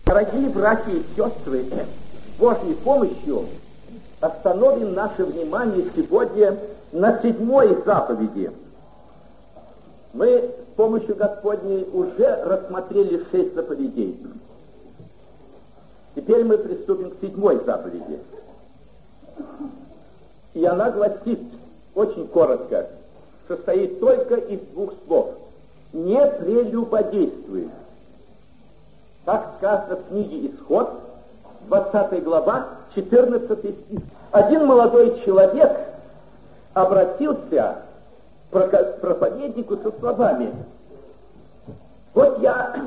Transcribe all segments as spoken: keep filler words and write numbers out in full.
Дорогие братья и сестры, с Божьей помощью остановим наше внимание сегодня на седьмой заповеди. Мы с помощью Господней уже рассмотрели шесть заповедей. Теперь мы приступим к седьмой заповеди. И она гласит очень коротко, состоит только из двух слов. Не прелюбодействуй. Так сказано в книге «Исход», двадцатая глава, четырнадцатый стих. Один молодой человек обратился к проповеднику со словами: вот я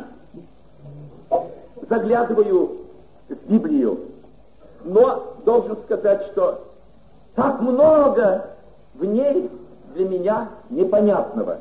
заглядываю в Библию, но должен сказать, что так много в ней для меня непонятного.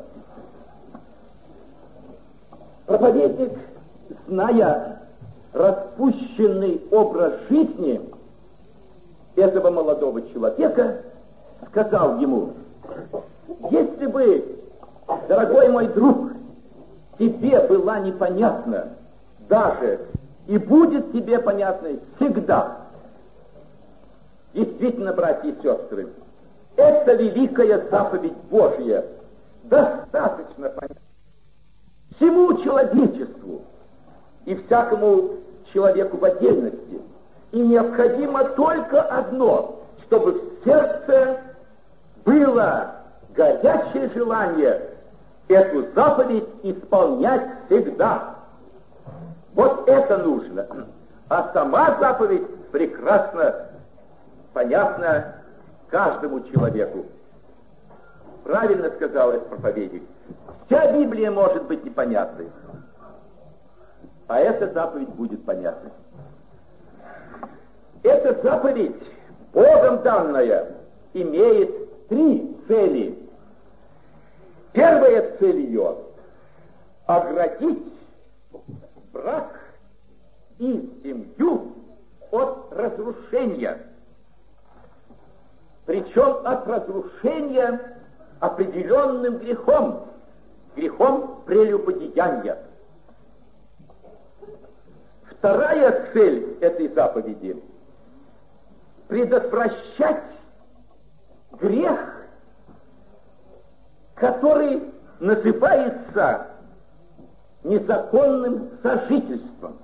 Проповедник, зная распущенный образ жизни этого молодого человека, сказал ему: если бы, дорогой мой друг, тебе была непонятна даже и будет тебе понятной всегда. Действительно, братья и сестры, это великая заповедь Божья, достаточно понятна всему человечеству и всякому человеку в отдельности. И необходимо только одно, чтобы в сердце было горячее желание эту заповедь исполнять всегда. Вот это нужно. А сама заповедь прекрасно понятна каждому человеку. Правильно сказал этот проповедник. Вся Библия может быть непонятной, а эта заповедь будет понятной. Эта заповедь, Богом данная, имеет три цели. Первая цель ее — оградить брак и семью от разрушения. Причем от разрушения определенным грехом, грехом прелюбодеяния. Вторая цель этой заповеди — предотвращать грех, который называется незаконным сожительством.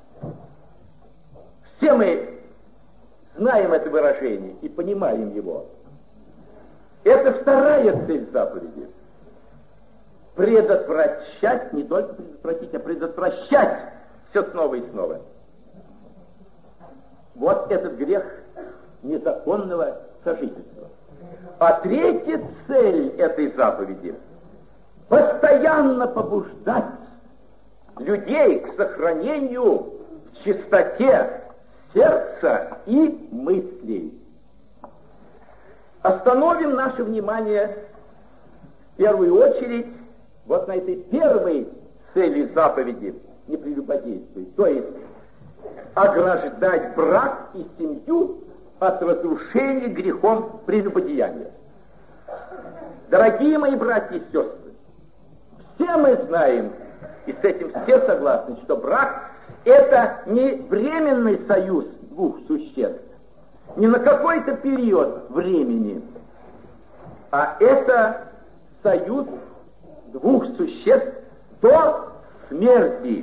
Все мы знаем это выражение и понимаем его. Это вторая цель заповеди. Предотвращать, не только предотвратить, а предотвращать все снова и снова. Вот этот грех незаконного сожительства. А третья цель этой заповеди — постоянно побуждать людей к сохранению в чистоте сердца и мыслей. Остановим наше внимание в первую очередь вот на этой первой цели заповеди — не прелюбодействуй, то есть ограждать брак и семью от разрушения грехом прелюбодеяния. Дорогие мои братья и сестры, все мы знаем, и с этим все согласны, что брак — это не временный союз двух существ, не на какой-то период времени, а это союз двух существ до смерти.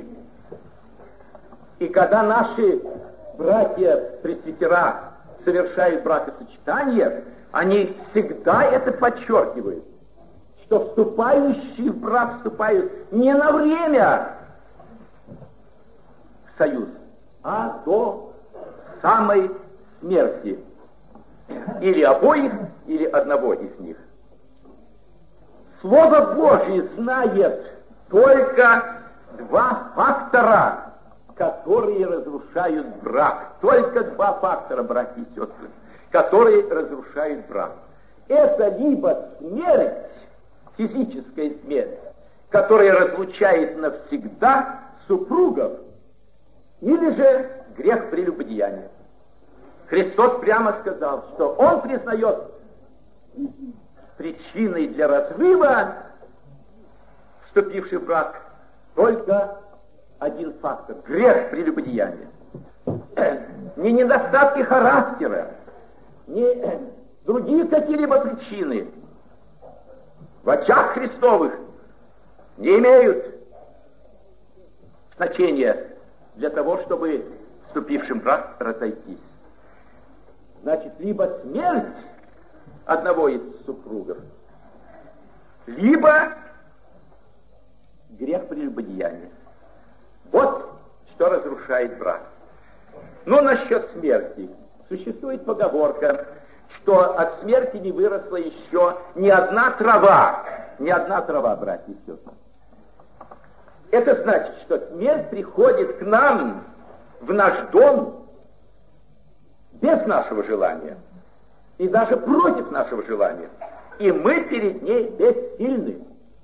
И когда наши братья-пресвитера совершают бракосочетание, они всегда это подчеркивают, что вступающие в брак вступают не на время в союз, а до самой смерти. Или обоих, или одного из них. Слово Божье знает только два фактора, которые разрушают брак. Только два фактора, братья и сестры, которые разрушают брак. Это либо смерть, физическая смерть, которая разлучает навсегда супругов, или же грех прелюбодеяния. Христос прямо сказал, что Он признает причиной для разрыва вступивший в брак только один фактор – грех прелюбодеяния. Не недостатки характера, не другие какие-либо причины в очах Христовых не имеют значения для того, чтобы вступившим в брак разойтись. Значит, либо смерть одного из супругов, либо грех прелюбодеяния. Вот что разрушает брак. Но насчет смерти. Существует поговорка, что от смерти не выросла еще ни одна трава. Ни одна трава, братья и сестры. Это значит, что смерть приходит к нам в наш дом без нашего желания. И даже против нашего желания. И мы перед ней бессильны.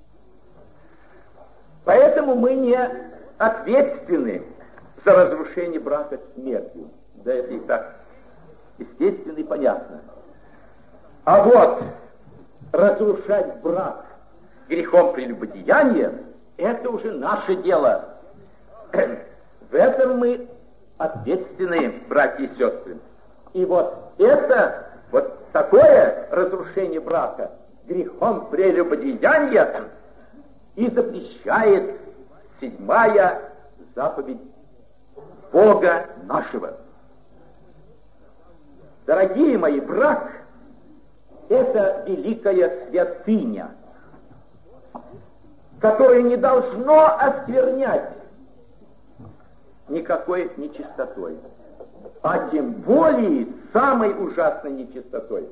Поэтому мы не ответственны за разрушение брака смертью. Да это и так естественно и понятно. А вот разрушать брак грехом прелюбодеяния — это уже наше дело. В этом мы ответственны, братья и сестры. И вот это, вот такое разрушение брака грехом прелюбодеяния и запрещает седьмая заповедь Бога нашего. Дорогие мои, брак — это великая святыня, которое не должно осквернять никакой нечистотой, а тем более самой ужасной нечистотой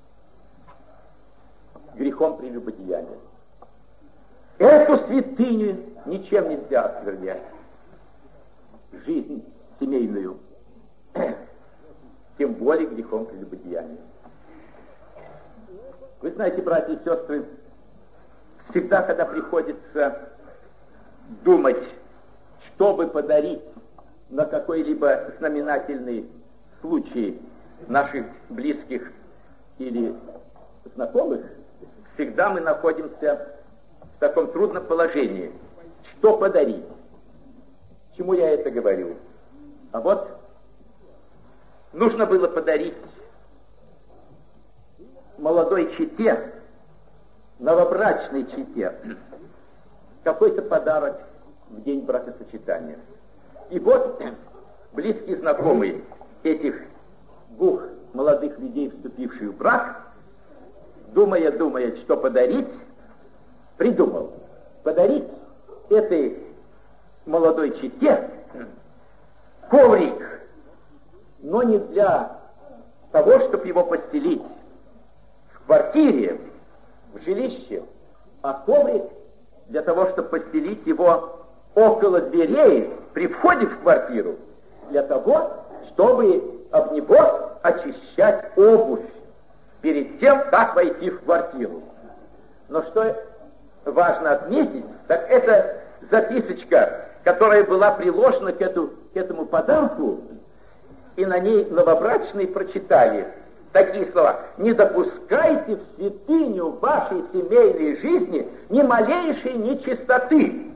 — грехом прелюбодеяния. Эту святыню ничем нельзя осквернять. Жизнь семейную, тем более грехом прелюбодеяния. Вы знаете, братья и сестры, всегда, когда приходится думать, чтобы подарить на какой-либо знаменательный случай наших близких или знакомых, всегда мы находимся в таком трудном положении. Что подарить? Чему я это говорю? А вот нужно было подарить молодой чете, новобрачной чете, какой-то подарок в день бракосочетания. И вот близкий знакомый этих двух молодых людей, вступивших в брак, думая, думая, что подарить, придумал подарить этой молодой чете коврик, но не для того, чтобы его постелить в квартире, в жилище, а коврик для того, чтобы постелить его около дверей при входе в квартиру, для того, чтобы об него очищать обувь перед тем, как войти в квартиру. Но что важно отметить, так это записочка, которая была приложена к, эту, к этому подарку, и на ней новобрачные прочитали такие слова: «Не допускайте в святыню вашей семейной жизни ни малейшей нечистоты».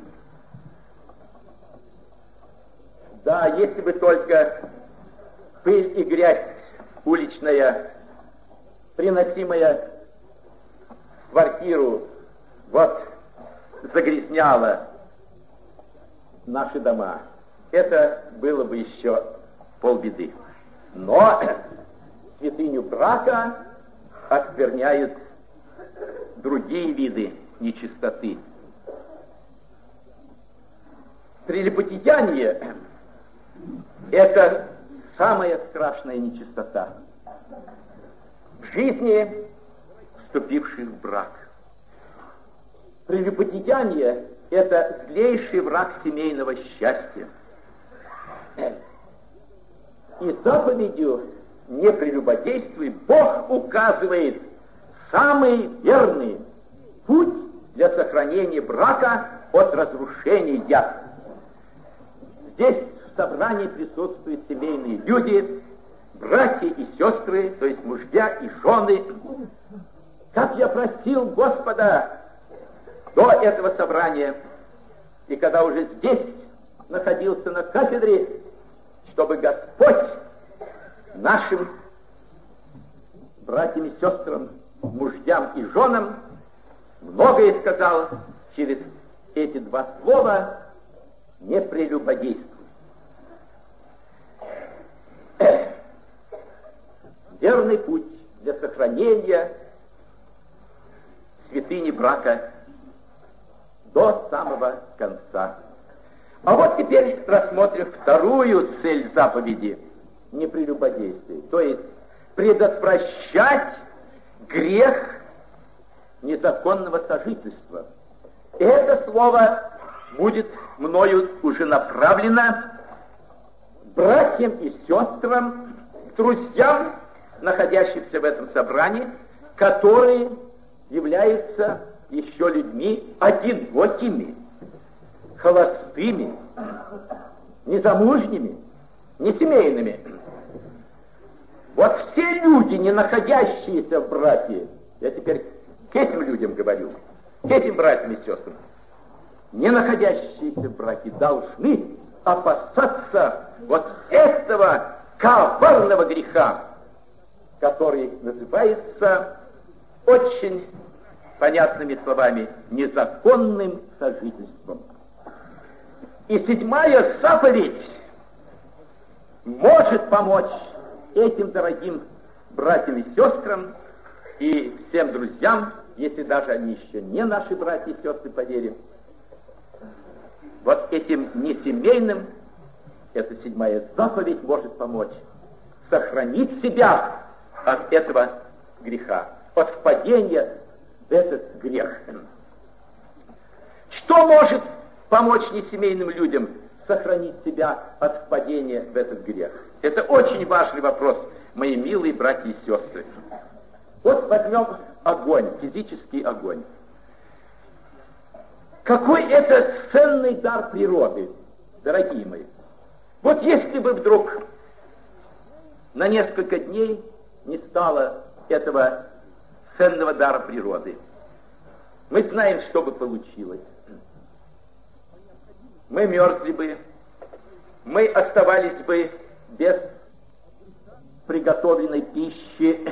Да, если бы только пыль и грязь уличная, приносимая в квартиру, вот загрязняла наши дома, это было бы еще полбеды. Но святыню брака оскверняют другие виды нечистоты. Прелюбодеяние — это самая страшная нечистота в жизни вступивших в брак. Прелюбодеяние — это злейший враг семейного счастья. И заповедью «не прелюбодействуй» Бог указывает самый верный путь для сохранения брака от разрушения. Здесь в собрании присутствуют семейные люди, братья и сестры, то есть мужья и жены. Как я просил Господа до этого собрания, и когда уже здесь находился на кафедре, чтобы Господь нашим братьям и сестрам, мужьям и женам многое сказал через эти два слова: не прелюбодействуй. Верный путь для сохранения святыни брака до самого конца. А вот теперь рассмотрим вторую цель заповеди — не прелюбодействуй, то есть предотвращать грех незаконного сожительства. Это слово будет мною уже направлено братьям и сестрам, друзьям, находящимся в этом собрании, которые являются еще людьми одинокими, холостыми, незамужними, несемейными. Вот все люди, не находящиеся в браке, я теперь к этим людям говорю, к этим братьям и сестрам, не находящиеся в браке, должны опасаться вот этого коварного греха, который называется очень понятными словами незаконным сожительством. И седьмая заповедь может помочь этим дорогим братьям и сестрам и всем друзьям, если даже они еще не наши братья и сестры по вере, вот этим несемейным, эта седьмая заповедь может помочь сохранить себя от этого греха, от впадения в этот грех. Что может помочь несемейным людям сохранить себя от впадения в этот грех? Это очень важный вопрос, мои милые братья и сестры. Вот возьмем огонь, физический огонь. Какой это ценный дар природы, дорогие мои. Вот если бы вдруг на несколько дней не стало этого ценного дара природы, мы знаем, что бы получилось. Мы мерзли бы, мы оставались бы без приготовленной пищи,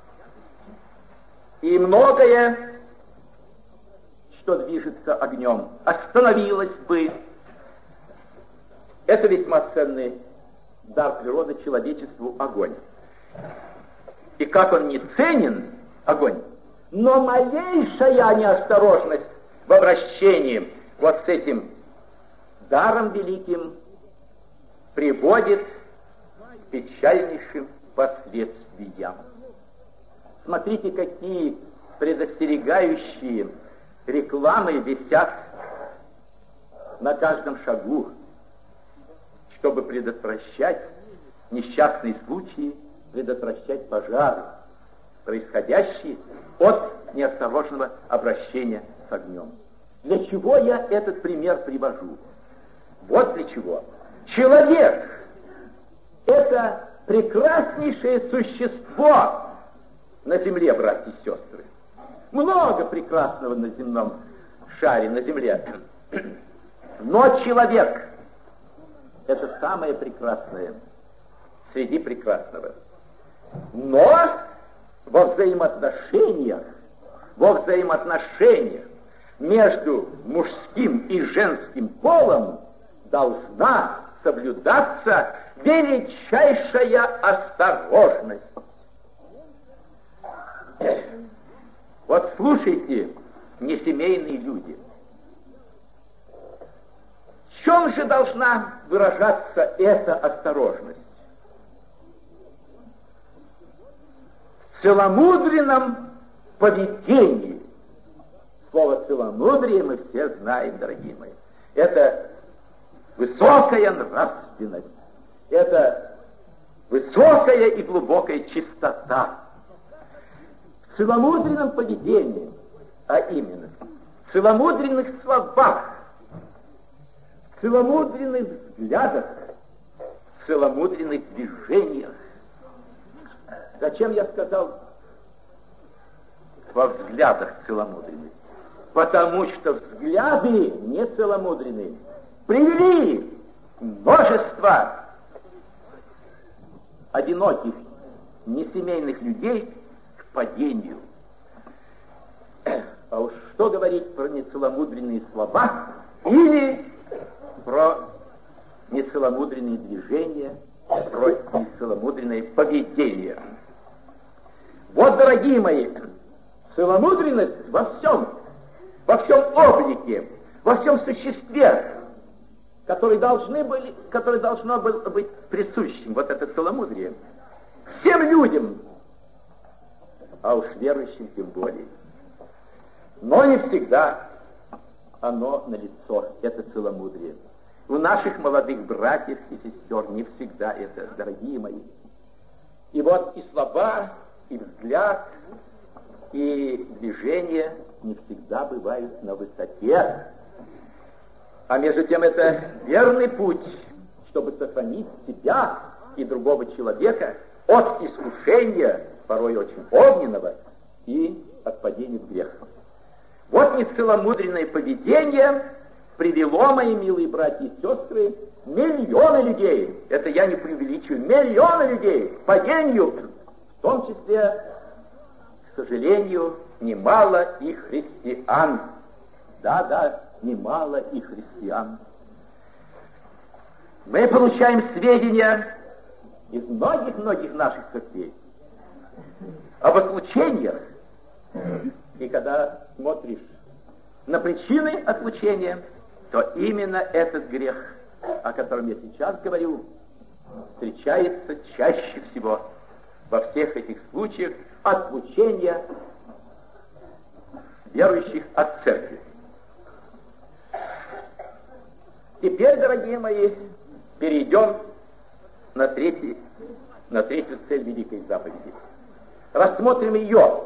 и многое, что движется огнем, остановилось бы. Это весьма ценный дар природы человечеству — огонь. И как он не ценен, огонь, но малейшая неосторожность в обращении вот с этим даром великим приводит к печальнейшим последствиям. Смотрите, какие предостерегающие рекламы висят на каждом шагу, чтобы предотвращать несчастные случаи, предотвращать пожары, происходящие от неосторожного обращения с огнем. Для чего я этот пример привожу? Вот для чего. Человек — это прекраснейшее существо на земле, братья и сестры. Много прекрасного на земном шаре, на земле. Но человек — это самое прекрасное среди прекрасного. Но во взаимоотношениях, во взаимоотношениях между мужским и женским полом должна соблюдаться величайшая осторожность. Вот слушайте, несемейные люди, в чем же должна выражаться эта осторожность? В целомудренном поведении. Слово «целомудрие» мы все знаем, дорогие мои. Это высокая нравственность, это высокая и глубокая чистота. В целомудренном поведении, а именно в целомудренных словах, в целомудренных взглядах, в целомудренных движениях. Зачем я сказал во взглядах целомудренных? Потому что взгляды не целомудренные привели множество одиноких, несемейных людей к падению. А уж что говорить про нецеломудренные слова или про нецеломудренные движения, про нецеломудренное поведение. Вот, дорогие мои, целомудренность во всем, во всем облике, во всем существе, которые должны были, которые должно было быть присущим, вот это целомудрие, всем людям, а уж верующим тем более. Но не всегда оно налицо, это целомудрие. У наших молодых братьев и сестер не всегда это, дорогие мои. И вот и слова, и взгляд, и движения не всегда бывают на высоте. А между тем это верный путь, чтобы сохранить себя и другого человека от искушения, порой очень огненного, и от падения в грех. Вот нецеломудренное поведение привело, мои милые братья и сестры, миллионы людей, это я не преувеличиваю, миллионы людей к падению, в том числе, к сожалению, немало и христиан. Да-да, немало и христиан. Мы получаем сведения из многих-многих наших церквей об отлучениях. И когда смотришь на причины отлучения, то именно этот грех, о котором я сейчас говорю, встречается чаще всего во всех этих случаях отлучения верующих от церкви. Теперь, дорогие мои, перейдем на, третий, на третью цель Великой Заповеди. Рассмотрим ее.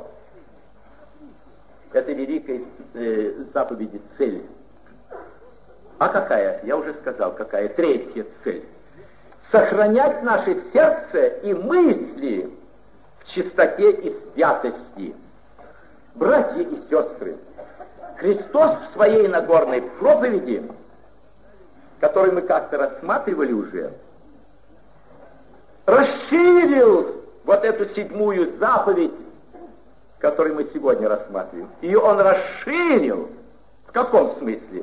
Это Великой э, Заповеди цель. А какая? Я уже сказал, какая третья цель. Сохранять наше сердце и мысли в чистоте и святости. Братья и сестры, Христос в своей Нагорной проповеди, которую мы как-то рассматривали уже, расширил вот эту седьмую заповедь, которую мы сегодня рассматриваем. Ее он расширил. В каком смысле?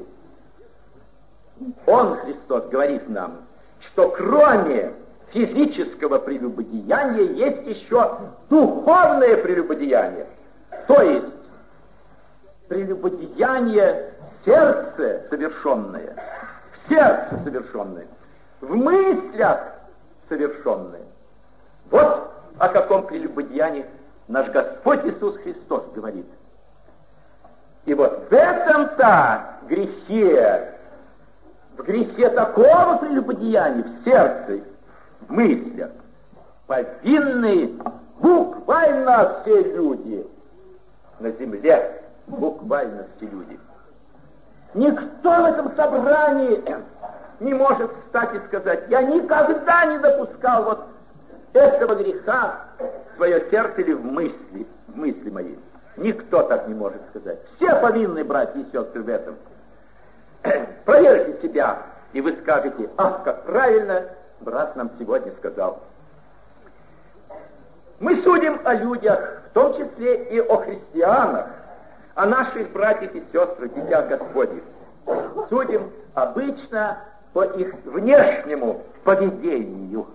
Он, Христос, говорит нам, что кроме физического прелюбодеяния есть еще духовное прелюбодеяние. То есть прелюбодеяние в сердце совершенное, в сердце совершенное, в мыслях совершенное. Вот о каком прелюбодеянии наш Господь Иисус Христос говорит. И вот в этом-то грехе, в грехе такого прелюбодеяния в сердце, в мыслях, повинны буквально все люди на земле, буквально все люди. Никто в этом собрании не может встать и сказать: я никогда не допускал вот этого греха в свое сердце или в мысли, в мысли мои. Никто так не может сказать. Все повинны, братья и сестры, в этом. Проверьте себя, и вы скажете: ах, как правильно брат нам сегодня сказал. Мы судим о людях, в том числе и о христианах, о наших братьях и сестрах, детях Господних. Судим обычно по их внешнему поведению.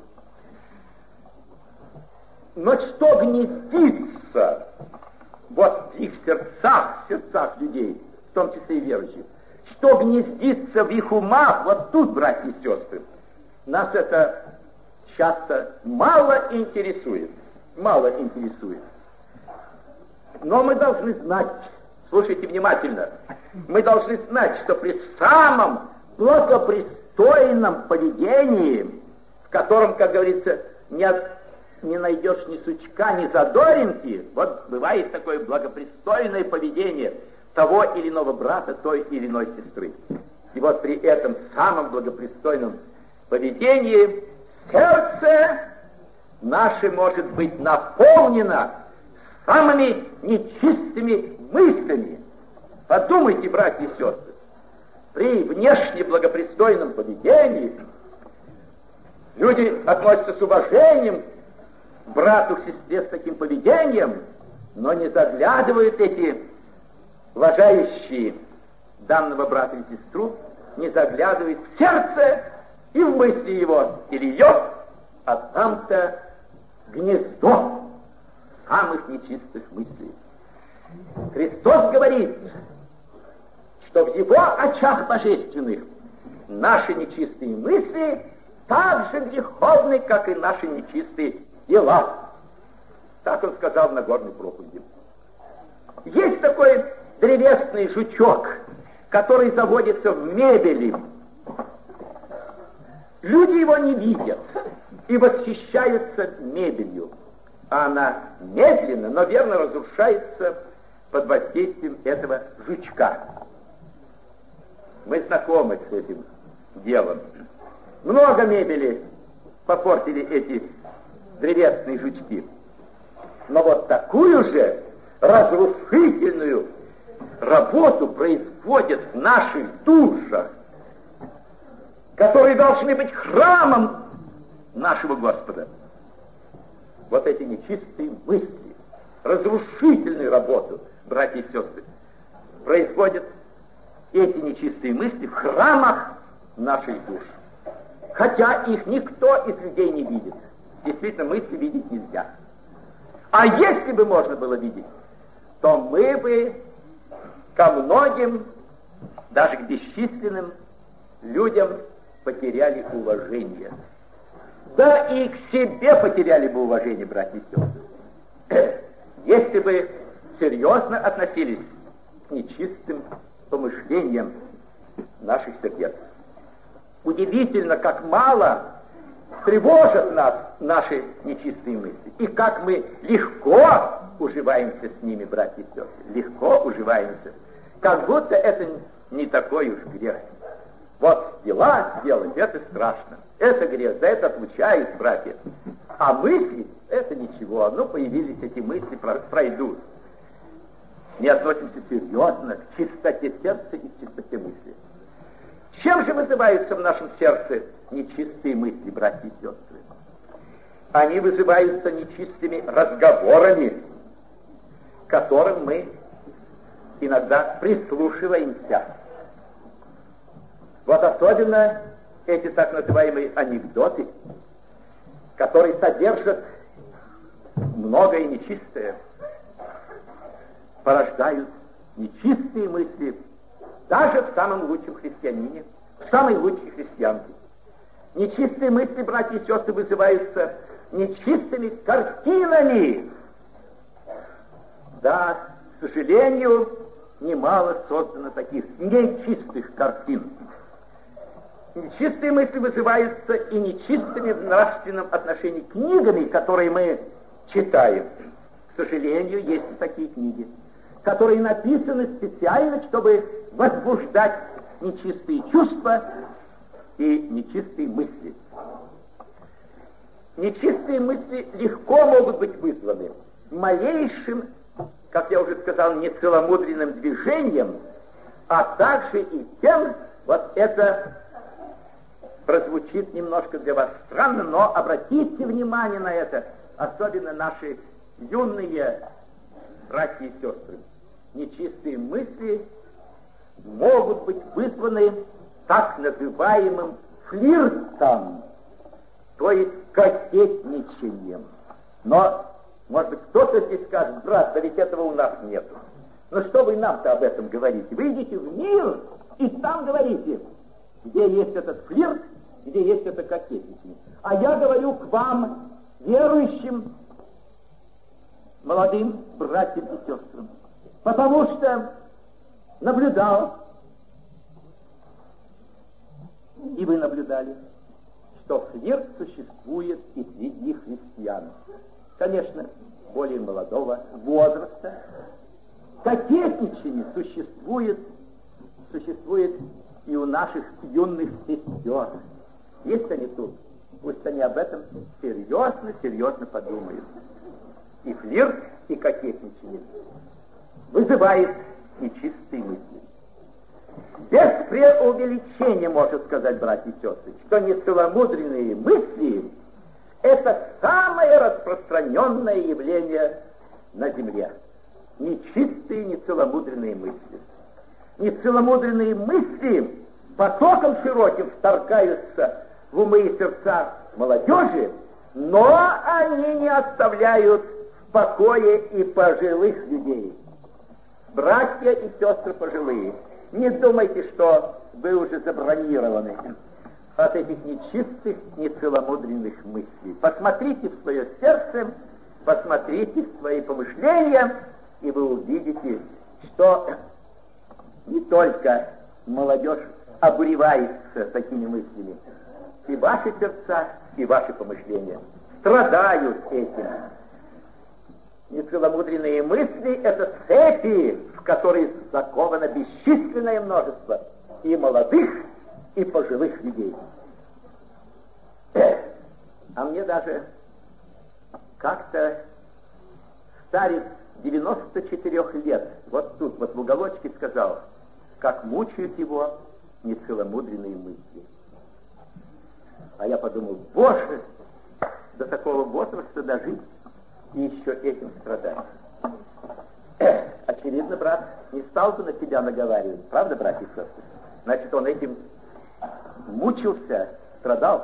Но что гнездится вот в их сердцах, в сердцах людей, в том числе и верующих, что гнездится в их умах, вот тут, братья и сестры, нас это часто мало интересует, мало интересует. Но мы должны знать, слушайте внимательно, мы должны знать, что при самом благопристойном поведении, в котором, как говорится, не, не найдешь ни сучка, ни задоринки, вот бывает такое благопристойное поведение того или иного брата, той или иной сестры. И вот при этом самом благопристойном поведении сердце наше может быть наполнено самыми нечистыми мыслями. Подумайте, братья и сестры, при внешне благопристойном поведении Люди относятся с уважением к брату, к сестре с таким поведением, но не заглядывают эти уважающие данного брата и сестру, не заглядывают в сердце и в мысли его или ее, а там-то гнездо самых нечистых мыслей. Христос говорит, что в его очах божественных наши нечистые мысли так же греховны, как и наши нечистые дела. Так он сказал в Нагорной проповеди. Есть такой древесный жучок, который заводится в мебели. Люди его не видят и восхищаются мебелью, а она медленно, но верно разрушается под воздействием этого жучка. Мы знакомы с этим делом. Много мебели попортили эти древесные жучки. Но вот такую же разрушительную работу производят в наших душах, которые должны быть храмом нашего Господа. Вот эти нечистые мысли, разрушительную работу, братья и сестры, производят эти нечистые мысли в храмах наших душ. Хотя их никто из людей не видит. Действительно, мысли видеть нельзя. А если бы можно было видеть, то мы бы ко многим, даже к бесчисленным людям потеряли уважение. Да и к себе потеряли бы уважение, братья и сестры. Если бы серьезно относились к нечистым помышлениям наших сердец. Удивительно, как мало тревожат нас наши нечистые мысли, и как мы легко уживаемся с ними, братья и сестры, легко уживаемся, как будто это не такой уж грех. Вот дела делать, это страшно, это грех, за это отлучают, братья. А мысли, это ничего, ну появились эти мысли, пройдут. Не относимся серьезно к чистоте сердца и к чистоте мысли. Чем же вызываются в нашем сердце нечистые мысли, братья и сестры? Они вызываются нечистыми разговорами, к которым мы иногда прислушиваемся. Вот особенно эти так называемые анекдоты, которые содержат многое нечистое, порождают нечистые мысли даже в самом лучшем христианине, в самой лучшей христианке. Нечистые мысли, братья и сестры, вызываются нечистыми картинами. Да, к сожалению, немало создано таких нечистых картин. Нечистые мысли вызываются и нечистыми в нравственном отношении книгами, которые мы читаем. К сожалению, есть и такие книги, которые написаны специально, чтобы возбуждать нечистые чувства и нечистые мысли. Нечистые мысли легко могут быть вызваны малейшим, как я уже сказал, нецеломудренным движением, а также и тем, вот это прозвучит немножко для вас странно, но обратите внимание на это, особенно наши юные братья и сестры. Нечистые мысли могут быть вызваны так называемым флиртом, то есть кокетничанием. Но, может быть, кто-то здесь скажет: брат, да ведь этого у нас нету. Ну что вы нам-то об этом говорите? Вы идите в мир и там говорите, где есть этот флирт, где есть это кокетничание. А я говорю к вам, верующим, молодым братьям и сестрам, потому что наблюдал, и вы наблюдали, что флирт существует и среди христиан. Конечно, более молодого возраста. Кокетничание существует, существует и у наших юных сестер. Есть они тут, пусть они об этом серьезно, серьезно подумают. И флирт, и кокетничание вызывает нечистые мысли. Без преувеличения, можно сказать, братья и сестры, что нецеломудренные мысли Это самое распространенное явление на земле. Нечистые, нецеломудренные мысли. Нецеломудренные мысли потоком широким вторгаются в умы и сердца молодежи, но они не оставляют в покое и пожилых людей. Братья и сестры пожилые, не думайте, что вы уже забронированы от этих нечистых, нецеломудренных мыслей. Посмотрите в свое сердце, посмотрите в свои помышления, и вы увидите, что не только молодежь обуревается такими мыслями, и ваши сердца, и ваши помышления страдают этим. Нецеломудренные мысли — это цепи, в которые заковано бесчисленное множество и молодых, и пожилых людей. А мне даже как-то старец девяноста четырёх лет вот тут, вот в уголочке сказал, как мучают его нецеломудренные мысли. А я подумал, Боже, до такого возраста дожить и еще этим страдать. Очевидно, брат не стал бы на себя наговаривать, правда, братья и сестры? Значит, он этим мучился, страдал.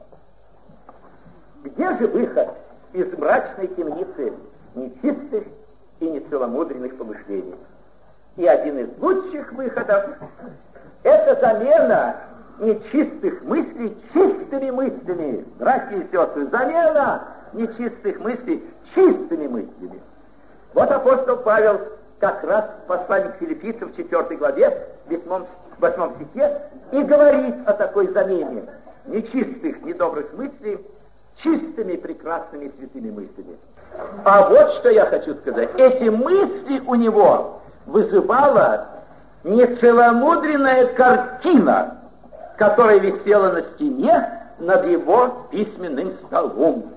Где же выход из мрачной темницы нечистых и нецеломудренных помышлений? И один из лучших выходов — это замена нечистых мыслей чистыми мыслями. Братья и сестры, замена нечистых мыслей чистыми мыслями. Вот апостол Павел как раз в послании к Филиппийцам в четвёртой главе, в восьмом стихе, и говорит о такой замене нечистых, недобрых мыслей чистыми, прекрасными, святыми мыслями. А вот что я хочу сказать. Эти мысли у него вызывала нецеломудренная картина, которая висела на стене над его письменным столом.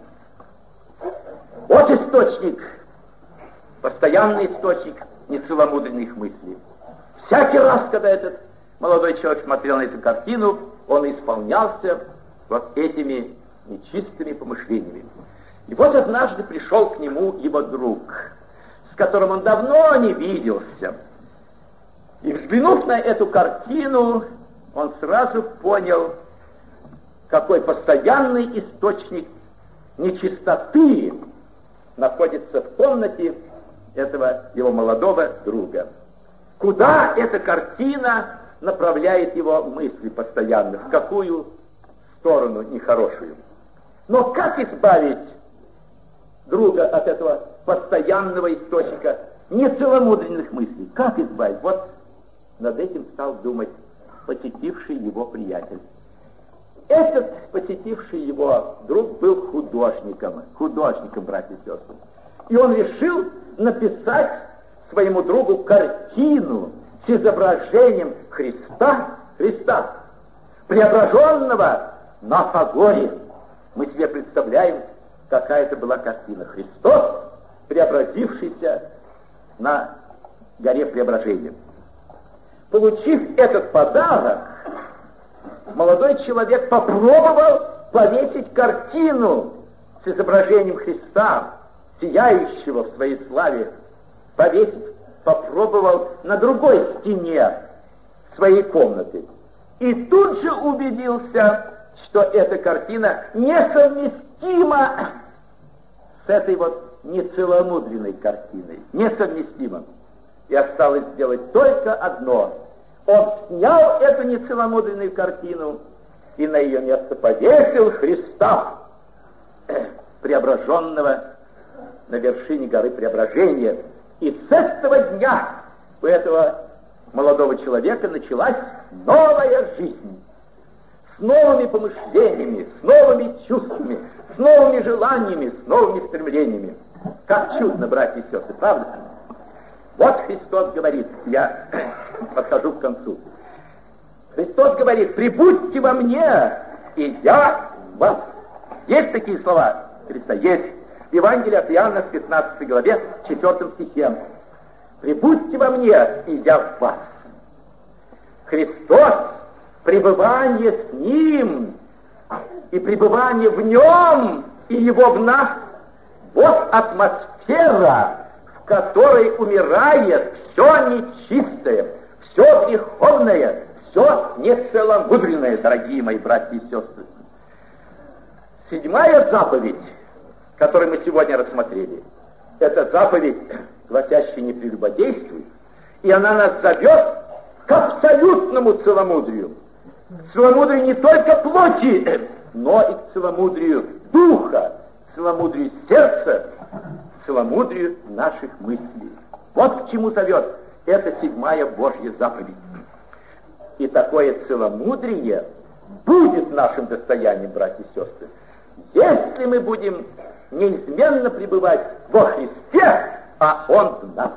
Вот источник, постоянный источник нецеломудренных мыслей. Всякий раз, когда этот молодой человек смотрел на эту картину, он исполнялся вот этими нечистыми помышлениями. И вот однажды пришел к нему его друг, с которым он давно не виделся. И взглянув на эту картину, он сразу понял, какой постоянный источник нечистоты находится в комнате этого его молодого друга. Куда эта картина направляет его мысли постоянно, в какую сторону нехорошую. Но как избавить друга от этого постоянного источника нецеломудренных мыслей? Как избавить? Вот над этим стал думать посетивший его приятель. Этот посетивший его друг был художником, художником, братья и сестры. И он решил написать своему другу картину с изображением Христа, Христа, преображенного на фаворе. Мы себе представляем, какая это была картина. Христос, преобразившийся на горе Преображения. Получив этот подарок, молодой человек попробовал повесить картину с изображением Христа, сияющего в своей славе, повесить попробовал на другой стене своей комнаты. И тут же убедился, что эта картина несовместима с этой вот нецеломудренной картиной. Несовместима. И осталось сделать только одно. Он снял эту нецеломудренную картину и на ее место повесил Христа, преображенного на вершине горы Преображения. И с этого дня у этого молодого человека началась новая жизнь. С новыми помышлениями, с новыми чувствами, с новыми желаниями, с новыми стремлениями. Как чудно, братья и сестры, правда? Вот Христос говорит, я подхожу к концу. Христос говорит: прибудьте во мне, и я в вас. Есть такие слова Христа? Есть. В Евангелии от Иоанна в пятнадцатой главе, четвёртом стихе. Прибудьте во мне, и я в вас. Христос, пребывание с Ним и пребывание в Нем и его в нас, вот атмосфера, в которой умирает все нечистое, все греховное, все нецеломудренное, дорогие мои братья и сестры. Седьмая заповедь, которую мы сегодня рассмотрели, это заповедь, гласящая «не прелюбодействуй», и она нас зовет к абсолютному целомудрию. К целомудрию не только плоти, но и к целомудрию духа, целомудрию сердца, целомудрию наших мыслей. Вот к чему зовет эта седьмая Божья заповедь. И такое целомудрие будет нашим достоянием, братья и сестры, если мы будем неизменно пребывать во Христе, а Он в нас.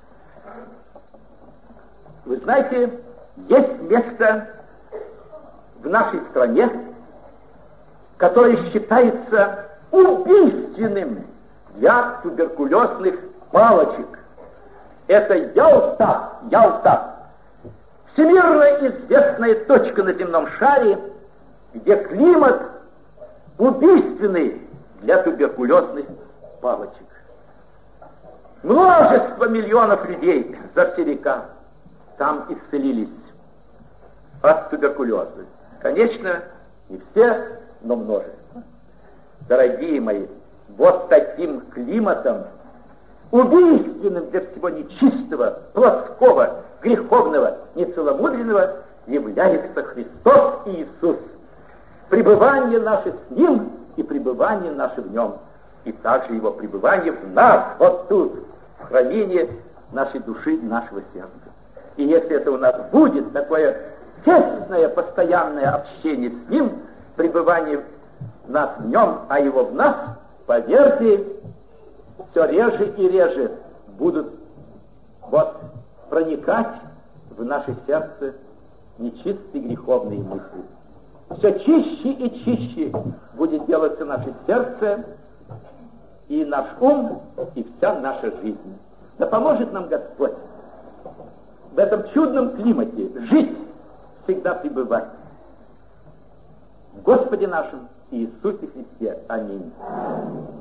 Вы знаете, есть место в нашей стране, которое считается убийственным для туберкулезных палочек. Это Ялта, Ялта, всемирно известная точка на земном шаре, где климат убийственный для туберкулезных палочек. Множество миллионов людей за все века там исцелились от туберкулеза. Конечно, не все, но множество. Дорогие мои, вот таким климатом, убийственным для всего нечистого, плотского, греховного, нецеломудренного, является Христос Иисус. Пребывание наше с Ним и пребывание наше в Нем, и также Его пребывание в нас, вот тут, в храмине нашей души, нашего сердца. И если это у нас будет такое тесное, постоянное общение с Ним, пребывание нас в Нем, а Его в нас, поверьте, все реже и реже будут вот проникать в наше сердце нечистые греховные мысли. Все чище и чище будет делаться наше сердце и наш ум, и вся наша жизнь. Да поможет нам Господь в этом чудном климате жить, всегда пребывать. В Господе нашем Иисусе Христе. Аминь.